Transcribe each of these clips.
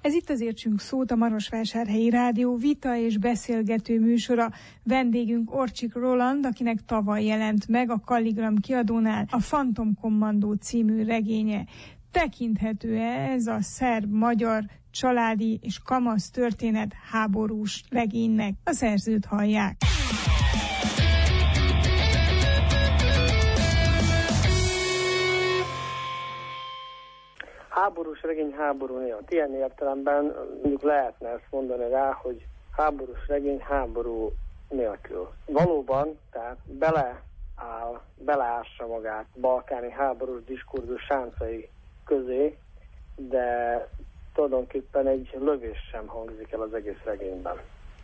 Ez itt az Értsünk szót, a Marosvásárhelyi Rádió vita és beszélgető műsora. Vendégünk Orcsik Roland, akinek tavaly jelent meg a Kalligram kiadónál a Phantom Commando című regénye. Tekinthető-e ez a szerb-magyar családi és kamasz történet háborús regénynek? A szerzőt hallják. Háborús regény háború miatt. Ilyen értelemben mondjuk lehetne ezt mondani rá, hogy háborús regény háború nélkül. Valóban, tehát beleássa magát balkáni háborús diskurzus sáncai közé, de tulajdonképpen egy lövés sem hangzik el az egész regényben.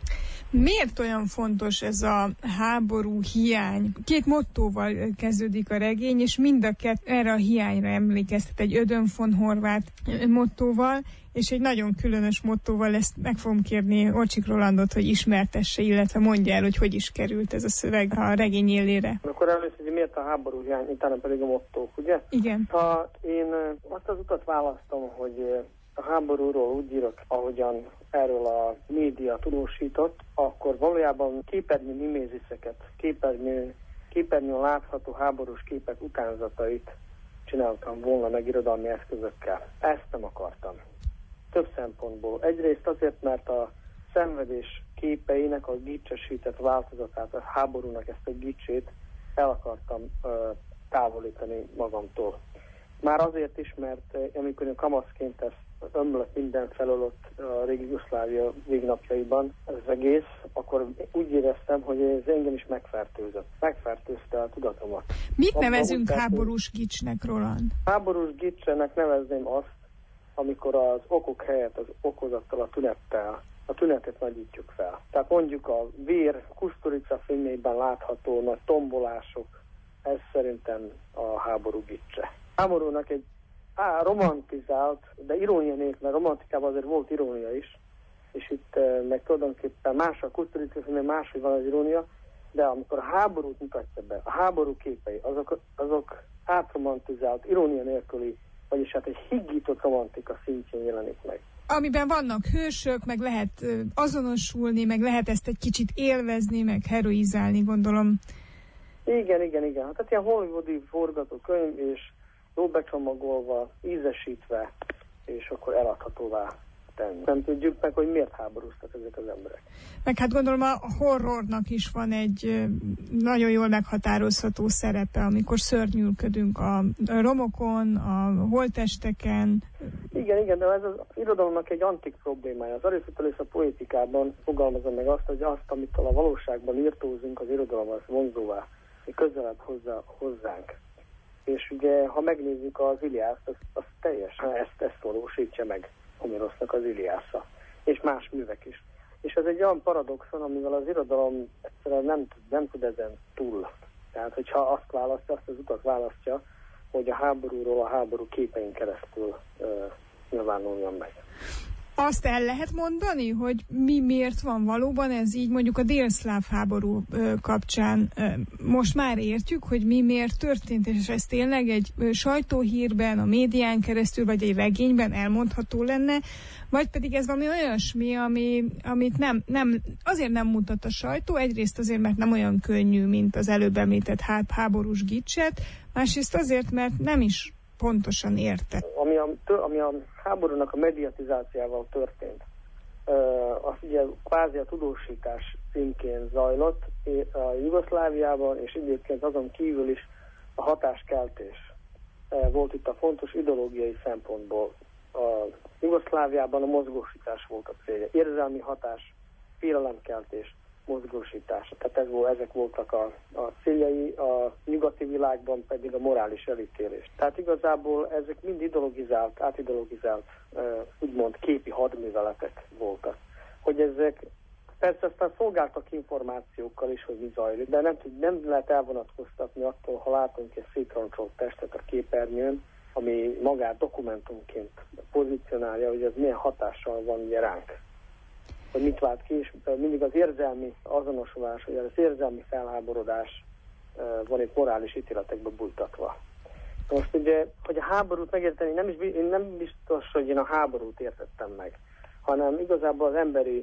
Miért olyan fontos ez a háború hiány? Két mottóval kezdődik a regény, és mind a kettő erre a hiányra emlékeztet, egy Ödön von Horváth mottóval, és egy nagyon különös mottóval. Ezt meg fogom kérni Orcsik Rolandot, hogy ismertesse, illetve mondja el, hogy is került ez a szöveg a regény élére. Akkor először, hogy miért a háború hiány, utána pedig a mottók, ugye? Igen. Ha én azt az utat választom, hogy a háborúról úgy írok, ahogyan erről a média tudósított, akkor valójában képernyő miméziszeket, képernyőn látható háborús képek utánzatait csináltam volna meg irodalmi eszközökkel. Ezt nem akartam. Több szempontból. Egyrészt azért, mert a szenvedés képeinek a gicsesített változatát, a háborúnak ezt a gicsét el akartam távolítani magamtól. Már azért is, mert amikor én kamaszként ezt ömlött mindenfelől ott a régi Jugoszlávia végnapjaiban az egész, akkor úgy éreztem, hogy ez engem is megfertőzött. Megfertőzte a tudatomat. Mit nevezünk háborús gicsnek, Roland? Háborús gicsnek nevezném azt, amikor az okok helyett az okozattal, a tünettel, a tünetet nagyítjuk fel. Tehát mondjuk a vér, Kusturica filmjében látható nagy tombolások, ez szerintem a háború gicse. Háborúnak egy romantizált, de irónia nélkül, mert romantikában azért volt irónia is, és itt meg tulajdonképpen más a Kusturica filmben máshogy van az irónia, de amikor a háborút mutatja be, a háború képei, azok átromantizált, irónia nélküli, vagyis hát egy higított romantika szintjén jelenik meg. Amiben vannak hősök, meg lehet azonosulni, meg lehet ezt egy kicsit élvezni, meg heroizálni, gondolom. Igen. Tehát ilyen hollywoodi forgatókönyv, és jó becsomagolva, ízesítve, és akkor eladhatóvá tenni. Nem tudjuk meg, hogy miért háborúztak ezek az emberek. Meg hát gondolom a horrornak is van egy nagyon jól meghatározható szerepe, amikor szörnyűködünk a romokon, a holttesteken. Igen, de ez az irodalomnak egy antik problémája. Az Arisztotelész a poétikában fogalmazza meg azt, hogy azt, amit a valóságban írtózunk, az irodalom az vonzóvá, közelebb hozzánk. És ugye, ha megnézzük az Iliászt, az teljesen ezt valósítja meg Homérosznak az Iliásza, és más művek is. És ez egy olyan paradoxon, amivel az irodalom egyszerűen nem tud ezen túl. Tehát, hogyha azt az utat választja, hogy a háborúról a háború képein keresztül nyilvánuljon meg. Azt el lehet mondani, hogy miért van valóban ez így, mondjuk a délszláv háború kapcsán most már értjük, hogy miért történt, és ez tényleg egy sajtóhírben, a médián keresztül, vagy egy regényben elmondható lenne, vagy pedig ez valami olyasmi, amit azért nem mutat a sajtó, egyrészt azért, mert nem olyan könnyű, mint az előbb említett háborús gicset, másrészt azért, mert nem is pontosan érte. Ami a háborúnak a mediatizációval történt, az ugye kvázi a tudósítás címként zajlott a Jugoszláviában, és egyébként azon kívül is a hatáskeltés volt itt a fontos ideológiai szempontból. A Jugoszláviában a mozgósítás volt a célja. Érzelmi hatás, félelemkeltés, mozgósítás. Tehát ezek voltak a céljai, a nyugati világban pedig a morális elítélés. Tehát igazából ezek mind ideologizált, átideologizált, úgymond képi hadműveletek voltak. Hogy ezek persze aztán szolgáltak információkkal is, hogy mi zajlik, de nem lehet elvonatkoztatni attól, ha látunk egy szétroncsolt testet a képernyőn, ami magát dokumentumként pozícionálja, hogy ez milyen hatással van ugye ránk. Hogy mit vált ki, és mindig az érzelmi azonosulás, vagy az érzelmi felháborodás van itt morális ítéletekbe bújtatva. Most ugye, hogy a háborút megérteni, én nem biztos, hogy én a háborút értettem meg, hanem igazából az emberi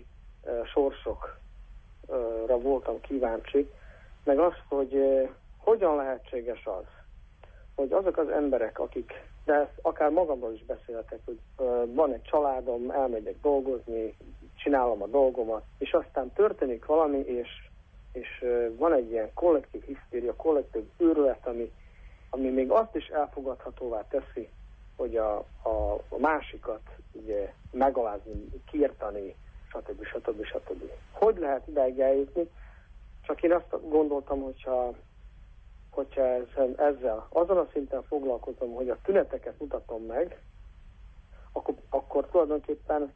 sorsokra voltam kíváncsi, meg azt, hogy hogyan lehetséges az, hogy azok az emberek, akik, de ezt akár magamról is beszéltek, hogy van egy családom, elmegyek dolgozni, csinálom a dolgomat, és aztán történik valami, és van egy ilyen kollektív hisztéria, kollektív őrület, ami még azt is elfogadhatóvá teszi, hogy a másikat ugye megalázni, kiirtani, stb. Hogy lehet ideig eljutni? Csak én azt gondoltam, hogyha ezzel azon a szinten foglalkozom, hogy a tüneteket mutatom meg, akkor tulajdonképpen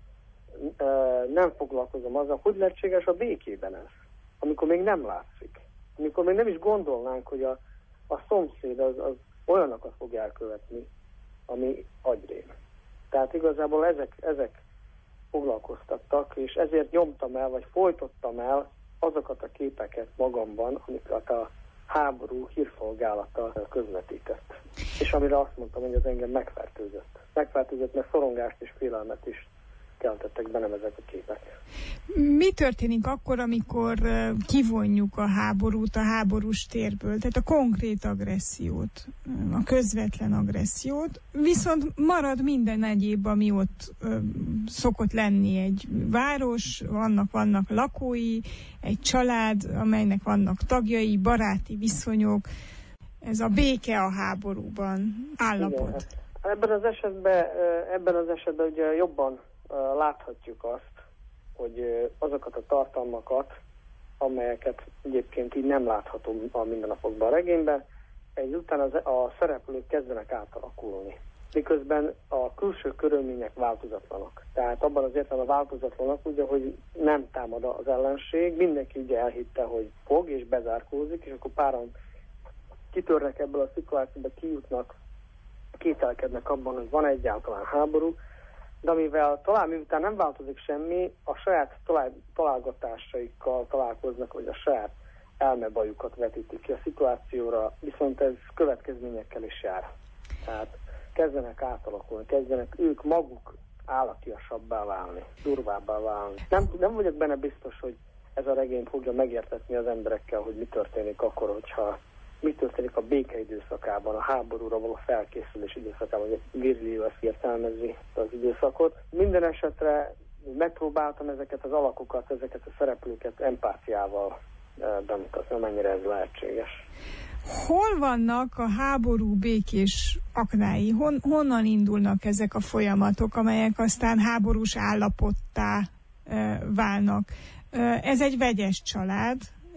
nem foglalkozom azzal, hogy lehetséges a békében ez, amikor még nem látszik. Amikor még nem is gondolnánk, hogy a szomszéd az olyanokat fog elkövetni, ami agyrém. Tehát igazából ezek foglalkoztattak, és ezért nyomtam el, vagy folytottam el azokat a képeket magamban, amiket a háború hírszolgálata közvetített. És amire azt mondtam, hogy az engem megfertőzött. Megfertőzött, mert szorongást és félelmet is keltettek bennem ezek a képek. Mi történik akkor, amikor kivonjuk a háborút a háborús térből, tehát a konkrét agressziót, a közvetlen agressziót, viszont marad minden egyéb, ami ott szokott lenni egy város, vannak lakói, egy család, amelynek vannak tagjai, baráti viszonyok, ez a béke a háborúban állapot. Igen. Ebben az esetben ugye jobban láthatjuk azt, hogy azokat a tartalmakat, amelyeket egyébként így nem látható a mindennapokban a regényben, ezután a szereplők kezdenek átalakulni. Miközben a külső körülmények változatlanok. Tehát abban az értelemben változatlanok, ugye, hogy nem támad az ellenség, mindenki ugye elhitte, hogy fog és bezárkózik, és akkor páran kitörnek ebből a szituációba, kijutnak, kételkednek abban, hogy van egyáltalán háború, de miután nem változik semmi, a saját találgatásaikkal találkoznak, vagy a saját elmebajukat vetítik ki a szituációra, viszont ez következményekkel is jár. Tehát kezdenek átalakulni, kezdenek ők maguk állatiasabbá válni, durvábbá válni. Nem vagyok benne biztos, hogy ez a regény fogja megértetni az emberekkel, hogy mi történik akkor, hogyha mi történik a békeidőszakában, a háborúra való felkészülés időszakában, hogy Virgilio ezt értelmezi az időszakot. Minden esetre megpróbáltam ezeket az alakokat, ezeket a szereplőket empátiával bemutatni, amennyire ez lehetséges. Hol vannak a háború békés aknái? Honnan indulnak ezek a folyamatok, amelyek aztán háborús állapottá válnak? Ez egy vegyes család,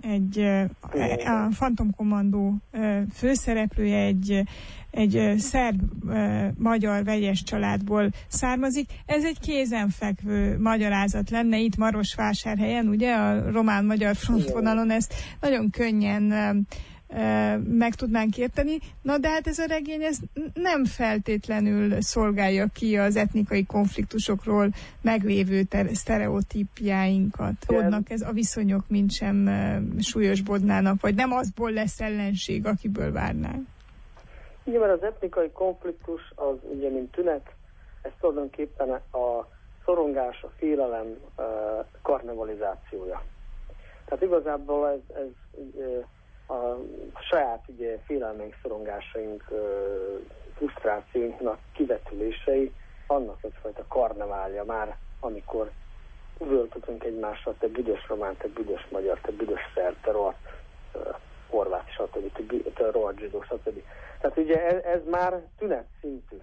a Phantom Commando főszereplője egy szerb-magyar vegyes családból származik. Ez egy kézenfekvő magyarázat lenne itt Marosvásárhelyen, ugye a román-magyar frontvonalon ezt nagyon könnyen meg tudnánk érteni. Na de hát ez a regény ez nem feltétlenül szolgálja ki az etnikai konfliktusokról meglévő sztereotípiáinkat. Ez a viszonyok mint sem súlyosbodnának, vagy nem azból lesz ellenség, akiből várnánk. Igen, mert az etnikai konfliktus az ugye mint tünet, ez tulajdonképpen a szorongás, a félelem karnevalizációja. Tehát igazából ez a saját ugye, félelmeink, szorongásaink, frusztrációinknak kivetülései, annak egyfajta karneválja már, amikor üvöltötünk egymásra, te büdös román, te büdös magyar, te büdös szerb, te rohadt horvát, stb., te rohadt zsidó, stb. Tehát ugye ez már tünet szintű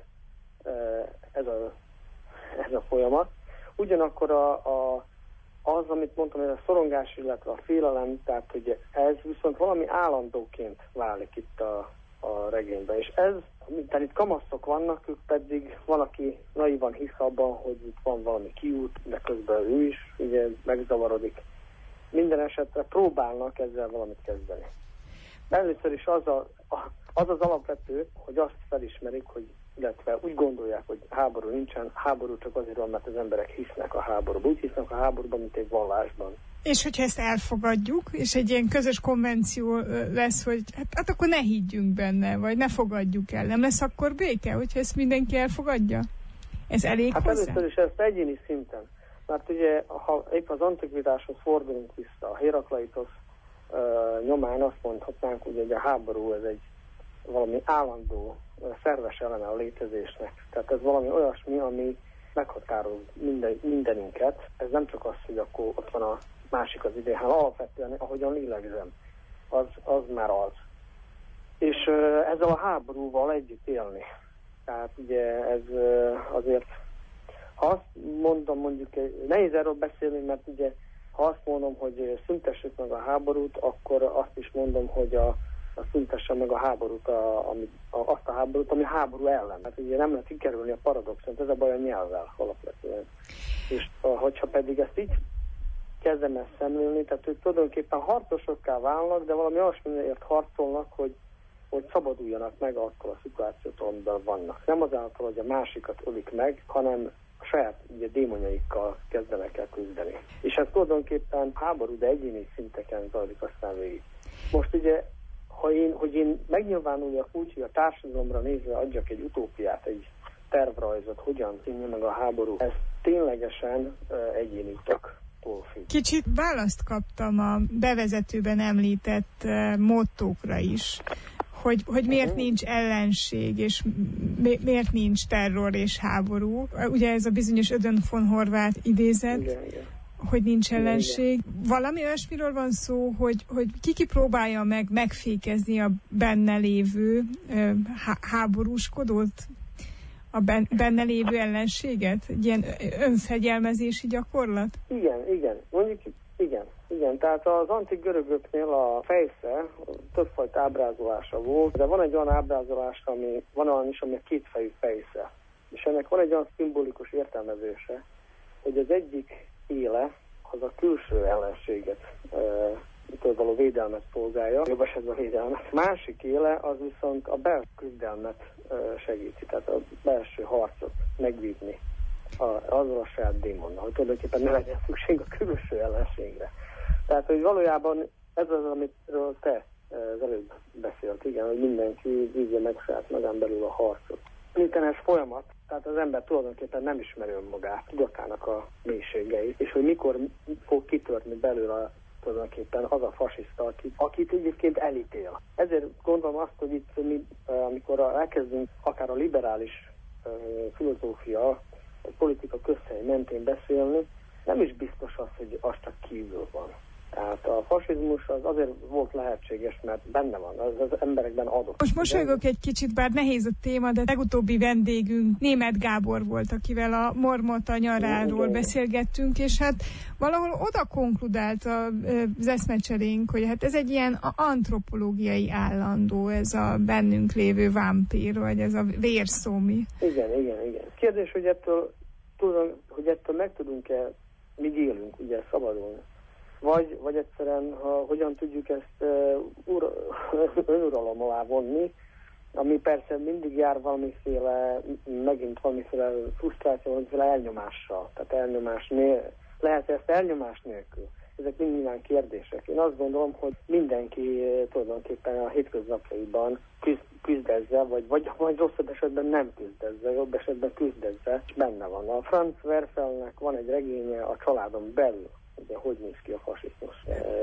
ez a folyamat. Ugyanakkor az, amit mondtam, hogy a szorongás, illetve a félelem, tehát ugye ez viszont valami állandóként válik itt a regényben. És ez, tehát itt kamaszok vannak, ők pedig van, aki naivan hisz abban, hogy itt van valami kiút, de közben ő is ugye megzavarodik. Minden esetre próbálnak ezzel valamit kezdeni. Először is az alapvető, hogy azt felismerik, hogy illetve úgy gondolják, hogy háború nincsen, háború csak azért van, mert az emberek hisznek a háborúban. Úgy hisznek a háborúban, mint egy vallásban. És hogyha ezt elfogadjuk, és egy ilyen közös konvenció lesz, hogy hát akkor ne higgyünk benne, vagy ne fogadjuk el, nem lesz akkor béke, hogyha ezt mindenki elfogadja? Ez elég hozzá? Először is ezt egyéni szinten. Mert ugye, ha épp az antikvitáshoz fordulunk vissza, a Hérakleitosz nyomán azt mondhatnánk, hogy a háború ez egy valami állandó, szerves eleme a létezésnek. Tehát ez valami olyasmi, ami meghatároz mindenünket. Ez nem csak az, hogy akkor ott van a másik az idő, hanem alapvetően, ahogyan lélegzem, az már az. És ezzel a háborúval együtt élni. Tehát ugye ez azért, ha azt mondom, mondjuk, nehéz erről beszélni, mert ugye, ha azt mondom, hogy szüntessük meg a háborút, akkor azt is mondom, hogy szüntesse meg a háborút, azt a háborút, ami háború ellen. Hát ugye nem lehet kikerülni a paradoxont, ez a baj a nyelvvel alapvetően. És hogyha pedig ezt így kezdem ezt szemlélni, tehát ők tulajdonképpen harcosokká válnak, de valami olyasmiért harcolnak, hogy szabaduljanak meg attól a szituációtól, amiben vannak. Nem azáltal, hogy a másikat ölik meg, hanem a saját ugye, démonjaikkal kezdenek el küzdeni. És ez tulajdonképpen háború, de egyéni szinteken zajlik aztán végig. Most ugye, hogy én megnyilvánuljak úgy, hogy a társadalomra nézve adjak egy utópiát, egy tervrajzot, hogyan színje meg a háború, ez ténylegesen egyéni utaktól függ. Kicsit választ kaptam a bevezetőben említett mottókra is, hogy miért nincs ellenség, és miért nincs terror és háború. Ugye ez a bizonyos Ödön von Horváth idézet, igen. Hogy nincs ellenség. Igen. Valami olyasmiről van szó, hogy ki próbálja megfékezni a benne lévő háborúskodót, a benne lévő ellenséget? Egy ilyen önfegyelmezési gyakorlat? Igen. Mondjuk igen. Tehát az antik görögöknél a fejsze többfajta ábrázolása volt, de van egy olyan ábrázolás, van olyan is, ami a kétfejű fejsze. És ennek van egy olyan szimbolikus értelmezése, hogy az egyik éle az a külső ellenséget, való védelmet szolgálja, jobb esetben védelmet. Másik éle az viszont a belső küzdelmet segíti, tehát a belső harcot megvívni azzal a saját démonnal, hogy tulajdonképpen ne legyen szükség a külső ellenségre. Tehát, hogy valójában ez az, amiről te az előbb beszélt, igen, hogy mindenki vívja meg saját magán belül a harcot. Mindenes folyamat, tehát az ember tulajdonképpen nem ismeri önmagát, tudatának a mélységeit, és hogy mikor fog kitörni belőle tulajdonképpen az a fasiszta, akit egyébként elítél. Ezért gondolom azt, hogy itt mi, amikor elkezdünk akár a liberális filozófia, a politika közhely mentén beszélni, nem is biztos az, hogy az csak kívül van. Tehát a fasizmus az azért volt lehetséges, mert benne van, az emberekben adott. Most mosolygok egy kicsit, bár nehéz a téma, de legutóbbi vendégünk Németh Gábor volt, akivel a Mormota nyaráról beszélgettünk, és hát valahol oda konkludált az eszmecserénk, hogy hát ez egy ilyen antropológiai állandó, ez a bennünk lévő vámpír, vagy ez a vérszómi. Igen. Kérdés, hogy ettől meg tudunk-e, míg élünk, ugye szabadulni. Vagy egyszerűen, hogyan tudjuk ezt önuralom alá vonni, ami persze mindig jár valamiféle frusztráció, valamiféle elnyomással. Tehát lehet ezt elnyomás nélkül. Ezek mind nyilván kérdések. Én azt gondolom, hogy mindenki tulajdonképpen a hétköznapjaiban küzdezze, vagy rosszabb esetben nem küzdezze, jobb esetben küzdezze, és benne van. A Franz Werfelnek van egy regénye a családon belül, ugye, hogy néz ki a fasizmus.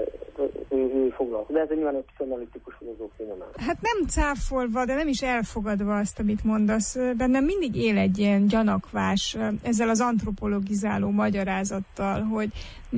Ő foglalkozik. De ez nyilván egy pszichoanalitikus filozófia nyomán. Hát nem cáfolva, de nem is elfogadva azt, amit mondasz. Bennem mindig él egy ilyen gyanakvás ezzel az antropologizáló magyarázattal, hogy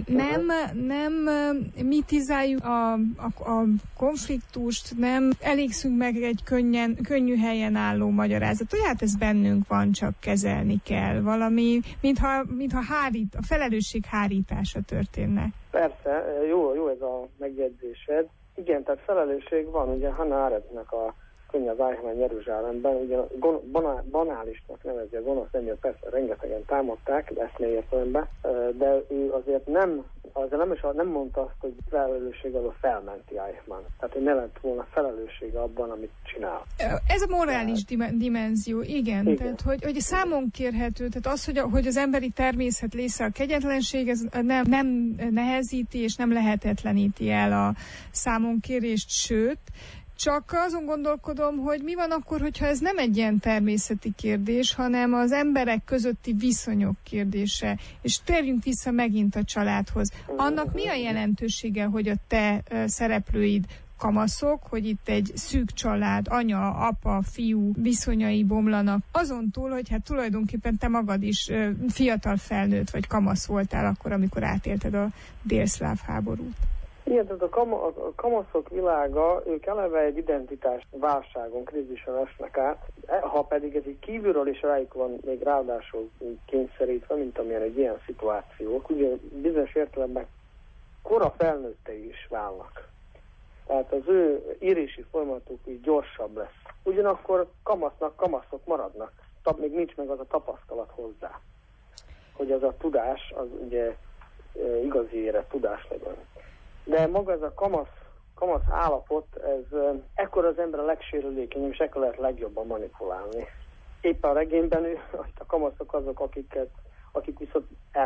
nem mitizáljuk a konfliktust, nem elégszünk meg egy könnyű helyen álló magyarázat. Hogy hát ez bennünk van, csak kezelni kell. Valami, mintha a felelősség hárítása történne. Persze, jó ez a megjegyzésed. Igen, tehát felelősség van, ugye Hannah Arendtnek a könnye az Eichmann Jeruzsálemben, ugye banálisnak nevezi a gonosz ember, persze rengetegen támadták eszmei értelemben, de ő azért nem nem mondta azt, hogy felelősség alól felmenti Eichmann. Tehát, hogy ne lett volna felelőssége abban, amit csinál. Ez a morális dimenzió, igen. Tehát, hogy számon kérhető, tehát az, hogy az emberi természet része a kegyetlenség, ez nem nehezíti és nem lehetetleníti el a számonkérést, sőt, csak azon gondolkodom, hogy mi van akkor, hogyha ez nem egy ilyen természeti kérdés, hanem az emberek közötti viszonyok kérdése. És térjünk vissza megint a családhoz. Annak mi a jelentősége, hogy a te szereplőid kamaszok, hogy itt egy szűk család, anya, apa, fiú viszonyai bomlanak. Azon túl, hogy hát tulajdonképpen te magad is fiatal felnőtt vagy kamasz voltál akkor, amikor átélted a délszláv háborút. Igen, tehát a kamaszok világa, ők eleve egy identitás válságon, krízisen esnek át, ha pedig ez így kívülről is rájuk van még ráadásul kényszerítve, mint amilyen egy ilyen szituációk, ugye bizonyos értelemben kora felnőttei is válnak. Tehát az ő írési folyamatuk így gyorsabb lesz. Ugyanakkor kamaszok maradnak, még nincs meg az a tapasztalat hozzá, hogy az a tudás, az ugye igazi érett tudás legyen. De maga ez a kamasz állapot, ekkor az ember a legsérülékenyebb, és ekkor lehet legjobban manipulálni. Éppen a regényben a kamaszok azok, akik viszont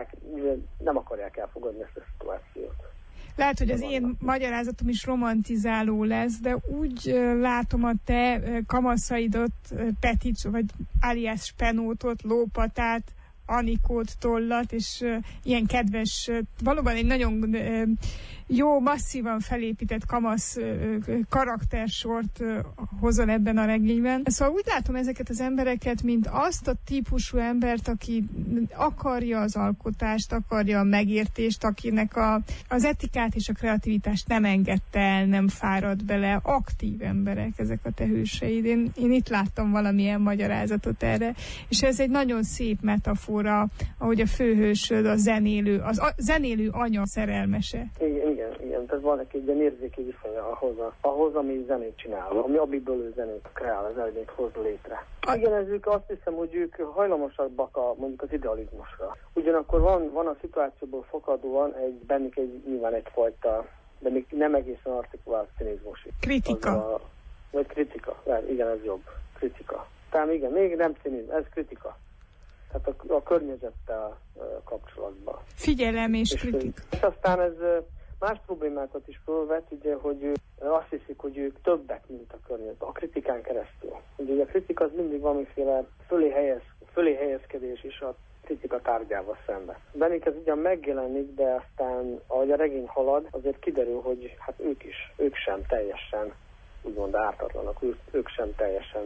nem akarják elfogadni ezt a szituációt. Lehet, hogy az én magyarázatom is romantizáló lesz, de úgy látom a te kamaszaidat, Petics, vagy alias Spenótot, Lópatát, Anikót, Tollat, és ilyen kedves, valóban egy nagyon jó, masszívan felépített kamasz karaktersort hozol ebben a regényben. Szóval úgy látom ezeket az embereket, mint azt a típusú embert, aki akarja az alkotást, akarja a megértést, akinek az etikát és a kreativitást nem engedte el, nem fárad bele. Aktív emberek ezek a te hőseid. Én itt láttam valamilyen magyarázatot erre, és ez egy nagyon szép metafora, ahogy a főhősöd a zenélő anya szerelmese. Igen, tehát van egy ilyen érzéki viszonya ahhoz, ami zenét csinál, amiből ő zenét kreál, az zenét hoz létre. Igen, ők azt hiszem, hogy ők hajlamosabbak mondjuk az idealizmusra. Ugyanakkor van a szituációból fakadóan bennük nyilván egyfajta, de még nem egészen artikulált cinizmus. Kritika. Vagy kritika, igen, ez jobb. Kritika. Tehát igen, még nem cinizmus, ez kritika. Tehát a környezettel kapcsolatban. Figyelem és kritika. És aztán ez más problémákat is fölvet, ugye, hogy azt hiszik, hogy ők többek, mint a környezet, a kritikán keresztül. Ugye a kritika az mindig valamiféle fölé helyezkedés is a kritika tárgyával szemben. Bennük ez ugyan megjelenik, de aztán, ahogy a regény halad, azért kiderül, hogy hát ők sem teljesen, úgymond ártatlanak, ők sem teljesen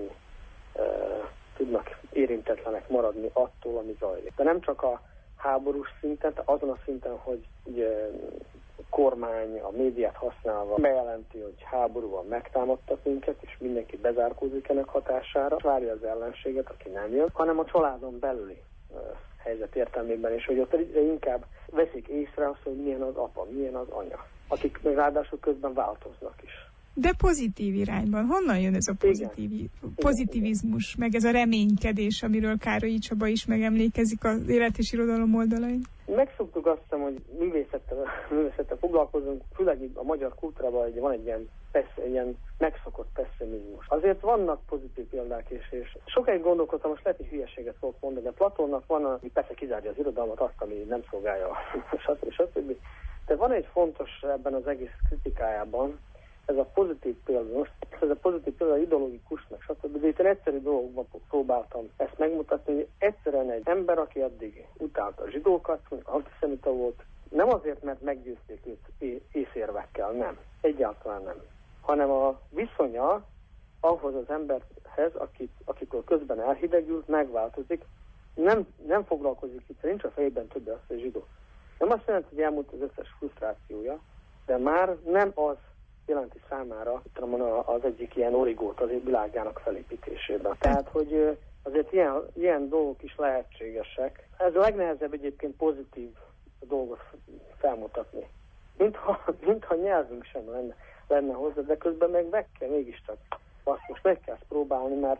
tudnak érintetlenek maradni attól, ami zajlik. De nem csak a háborús szinten, azon a szinten, hogy ugye a kormány a médiát használva bejelenti, hogy háború van, megtámadtak minket, és mindenki bezárkózik ennek hatására, várja az ellenséget, aki nem jön, hanem a családon belüli helyzet értelmében is, hogy ott inkább veszik észre azt, hogy milyen az apa, milyen az anya, akik még ráadásul közben változnak is. De pozitív irányban. Honnan jön ez a pozitivizmus, meg ez a reménykedés, amiről Károlyi Csaba is megemlékezik az Élet és Irodalom oldalain? Megszoktuk azt hiszem, hogy művészettel foglalkozunk, főleg a magyar kultúrában van egy ilyen megszokott pessimizmus. Azért vannak pozitív példák is, és sokáig gondolkodtam, most lehet, hogy hülyeséget fogok mondani, de Platónnak van, ami persze kizárja az irodalmat, azt, ami nem szolgálja, stb. De van egy fontos ebben az egész kritikájában, ez a pozitív példa, ez a pozitív példa ideológikus, meg stb. De itt egyszerű dolgokban próbáltam ezt megmutatni, hogy egyszerűen egy ember, aki addig utálta a zsidókat, antiszemita volt, nem azért, mert meggyőzték őt észérvekkel, nem. Egyáltalán nem. Hanem a viszonya ahhoz az emberhez, akitől közben elhidegült, megváltozik, nem foglalkozik itt, nincs a fejében többé az, hogy zsidó. Nem azt jelenti, hogy elmúlt az összes frusztrációja, de már nem az jelenti számára az egyik ilyen origót az világának felépítésében. Tehát, hogy azért ilyen dolgok is lehetségesek. Ez a legnehezebb egyébként pozitív dolgot felmutatni. Mintha nyelvünk sem lenne hozzá, de közben meg kell mégiscsak most meg kell próbálni, mert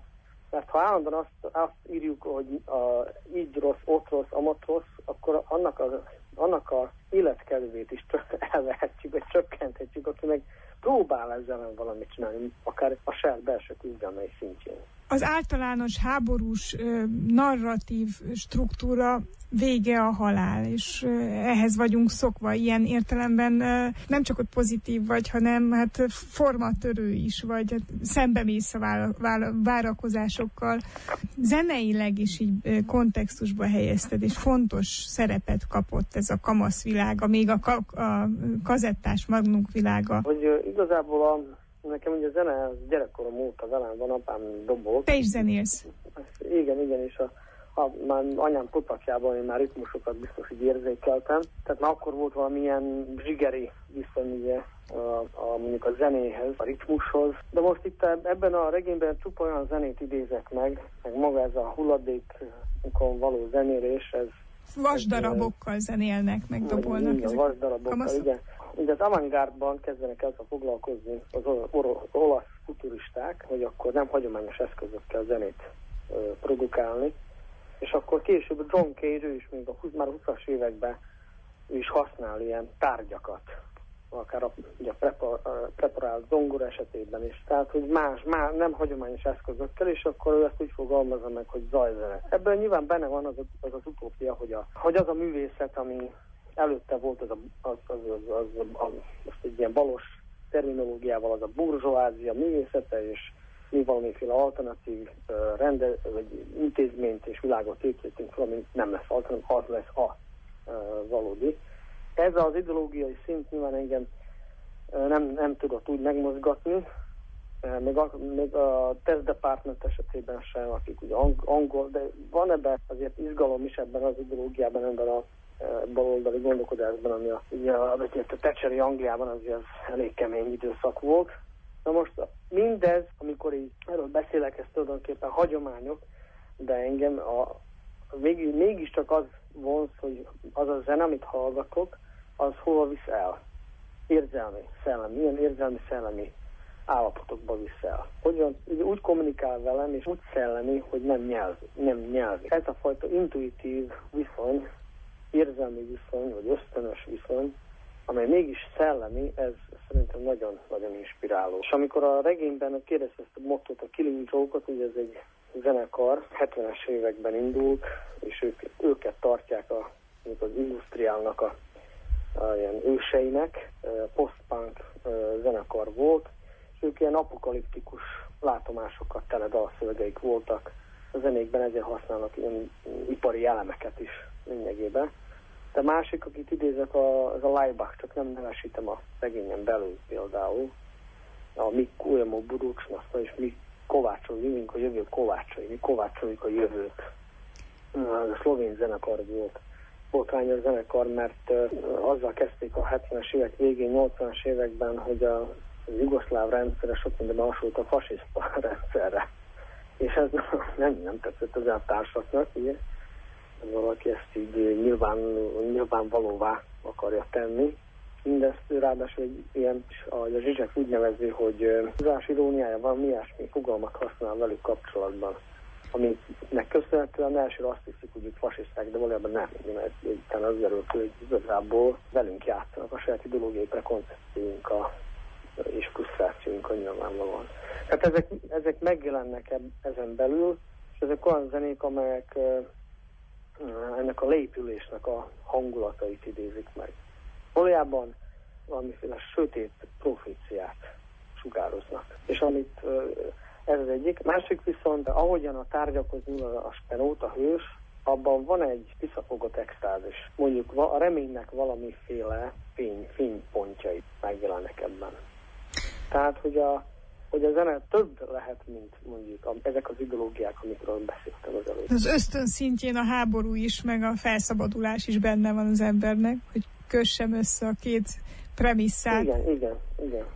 Mert ha állandóan azt írjuk, hogy így rossz, ott rossz, amott rossz, akkor annak a életkedvét is elvehetjük, vagy csökkenthetjük, aki meg próbál ezzel valamit csinálni, akár a saját belső küzdelmei szintjén. Az általános háborús narratív struktúra vége a halál, és ehhez vagyunk szokva ilyen értelemben, nem csak ott pozitív vagy, hanem hát formatörő is, vagy szembemész a várakozásokkal. Zeneileg is így kontextusba helyezted, és fontos szerepet kapott ez a kamaszvilága, még a kazettás magnunk világa. Hogy igazából nekem ugye a zene gyerekkorom óta velem van, apám dobol. Te is zenélsz? Igen, és már anyám putakjában én már ritmusokat biztos így érzékeltem. Tehát már akkor volt valamilyen zsigeri viszony ugye, mondjuk a zenéhez, a ritmushoz. De most itt ebben a regényben csupa olyan zenét idézek meg maga ez a hulladékon való zenélés, ez... Vasdarabokkal zenélnek, meg dobolnak. Igen, vasdarabokkal, igen. Ugye az avantgárdban kezdenek ezzel foglalkozni az olasz futuristák, hogy akkor nem hagyományos eszközökkel zenét produkálni, és akkor később John Cage, ő is még már 20-as években ő is használ ilyen tárgyakat, akár a preparált zongora esetében is, tehát hogy más nem hagyományos eszközökkel, és akkor ő ezt úgy fogalmazza meg, hogy zajzene. Ebben nyilván benne van az utópia, hogy az a művészet, ami előtte volt most egy ilyen balos terminológiával az a burzsóázia művészete, és mi valamiféle alternatív vagy intézményt és világot építünk fel, ami nem lesz alternatív, az lesz a valódi. Ez az ideológiai szint nyilván engem nem tudott úgy megmozgatni, még a Test Department esetében sem, akik ugye angol, de van ebben azért izgalom is ebben az ideológiában, ebben a baloldali gondolkodásban, ami a Thatcheri Angliában azért elég kemény időszak volt. Na most mindez, amikor így erről beszélek, ez tulajdonképpen hagyományok, de engem mégiscsak az vonz, hogy az a zene, amit hallgatok, az hova visz el. Milyen érzelmi, szellemi állapotokba visz el. Úgy kommunikál velem, és úgy szellemi, hogy nem nyelvi. Ez a fajta intuitív viszony, érzelmi viszony, vagy ösztönös viszony, amely mégis szellemi, ez szerintem nagyon-nagyon inspiráló. És amikor a regényben kérdezte ezt a mottót, a Killing Joke-ot, ugye ez egy zenekar, 70-es években indult, és őket tartják az industriálnak a ilyen őseinek, post-punk zenekar volt, és ők ilyen apokaliptikus látomásokat tele dalszövegeik voltak. A zenékben ezért használnak ilyen ipari elemeket is lényegében. De másik, akit idézek, az a Laibach, csak nem nevesítem a regényen belül például, a mi kujemo buducsnaszta, és mi kovácsoljuk a jövő kovácsai, mi kovácsoljuk a jövőt. A szlovén zenekar volt. Botrányos zenekar, mert azzal kezdték a 70-es évek végén, 80-as években, hogy a jugoszláv rendszerre sok mindenben hasonlít a fasiszta rendszerre. És ez nem tetszett az eltársaknak, ugye? Valaki ezt így nyilvánvalóvá akarja tenni. Mindezt ráadásul egy ilyen, a Zsizsek úgy nevezi, hogy tudás iróniája van, mi ilyesmi fogalmat használ velük kapcsolatban, aminek köszönhetően elsőre azt hiszik, hogy ők fasiszták, de valójában nem, mert utána az derült, hogy igazából velünk játszanak a saját ideológiai prekoncepcióink és frusztrációink nyilvánvalóan. Tehát ezek megjelennek ezen belül, és ezek olyan zenék, amelyek ennek a leépülésnek a hangulatait idézik meg. Valójában valamiféle sötét proféciát sugároznak. És amit ez az egyik. Másik viszont, ahogyan a tárgyakhoz nyúl a Spenót, a hős, abban van egy visszafogott extázis. Mondjuk a reménynek valamiféle fénypontjai megjelennek ebben. Tehát, hogy a zene több lehet, mint mondjuk ezek az ideológiák, amikről beszéltem az előtt. Az ösztön szintjén a háború is, meg a felszabadulás is benne van az embernek, hogy kössem össze a két premisszát. Igen.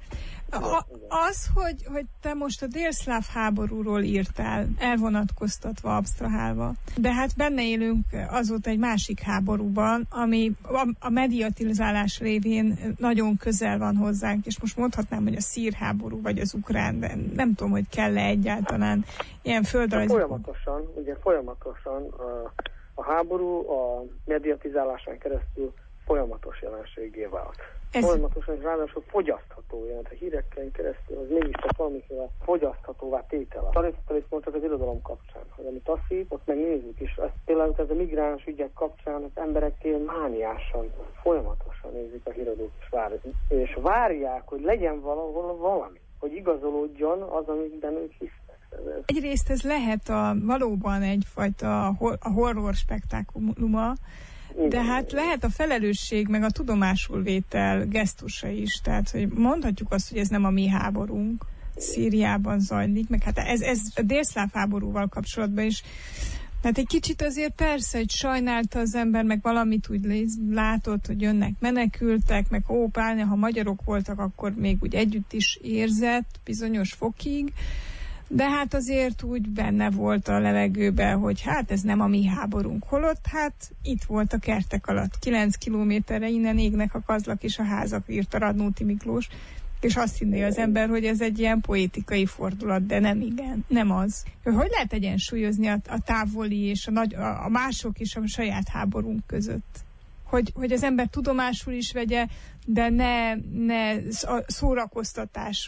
Az, hogy te most a délszláv háborúról írtál, elvonatkoztatva, absztrahálva, de hát benne élünk azóta egy másik háborúban, ami a mediatizálás révén nagyon közel van hozzánk, és most mondhatnám, hogy a szír háború, vagy az ukrán, de nem tudom, hogy kell-e egyáltalán ilyen földrajzi... Folyamatosan a háború a mediatizálásán keresztül folyamatos jelenségé vált. Folyamatosan, és ráadásul fogyasztható, jelent a híreken keresztül, az mégiscsak valamiféle fogyaszthatóvá tétele. Tanítottalis mondtak az irodalom kapcsán, hogy amit taszít, ott megnézzük, és ezt például ez a migráns ügyek kapcsán az emberek mániásan, folyamatosan nézik a híradók, és várják, hogy legyen valahol valami, hogy igazolódjon az, amikben ők hisznek. Egyrészt ez lehet valóban egyfajta a horror spektákuluma, de hát lehet a felelősség, meg a tudomásulvétel gesztusa is. Tehát, hogy mondhatjuk azt, hogy ez nem a mi háborunk, Szíriában zajlik, meg hát ez a délszláv háborúval kapcsolatban is. Tehát egy kicsit azért persze, hogy sajnálta az ember, meg valamit úgy látott, hogy jönnek menekültek, meg pálya, ha magyarok voltak, akkor még úgy együtt is érzett bizonyos fokig. De hát azért úgy benne volt a levegőben, hogy hát ez nem a mi háborunk. Holott hát itt volt a kertek alatt. 9 kilométerre innen égnek a kazlak és a házak, írta Radnóti Miklós. És azt hinné az ember, hogy ez egy ilyen poétikai fordulat, de nem igen, nem az. Hogy lehet egyensúlyozni a távoli és a mások és a saját háborunk között? Hogy az ember tudomásul is vegye, de ne a szórakoztatás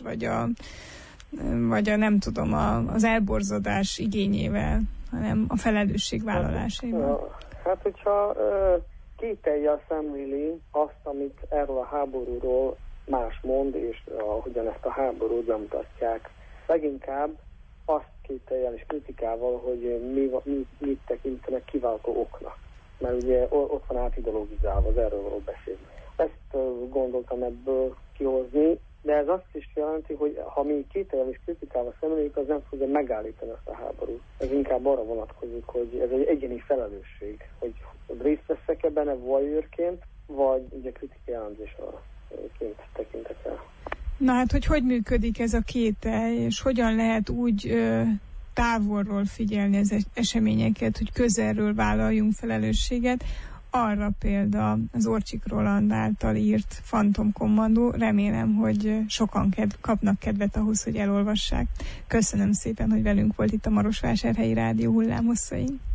vagy a nem tudom, az elborzadás igényével, hanem a felelősségvállalásaival. Hát, hogyha kételjel szemléli azt, amit erről a háborúról más mond, és ahogyan ezt a háborút bemutatják, leginkább azt kételjel és kritikával, hogy mit tekintenek kiváltó oknak. Mert ugye ott van átideologizálva az erről való beszélni. Ezt gondoltam ebből kihozni, de ez azt is jelenti, hogy ha mi kételjel és kritikával szemléljük, az nem fogja megállítani ezt a háborút. Ez inkább arra vonatkozik, hogy ez egy egyéni felelősség, hogy részt veszek-e benne voyeurként, vagy ugye kritikai elemzésként tekintek el. Na hát, hogy működik ez a kételj, és hogyan lehet úgy távolról figyelni az eseményeket, hogy közelről vállaljunk felelősséget. Arra példa az Orcsik Roland által írt Fantomkommandó. Remélem, hogy sokan kapnak kedvet ahhoz, hogy elolvassák. Köszönöm szépen, hogy velünk volt itt a Marosvásárhelyi Rádió hullámhosszain.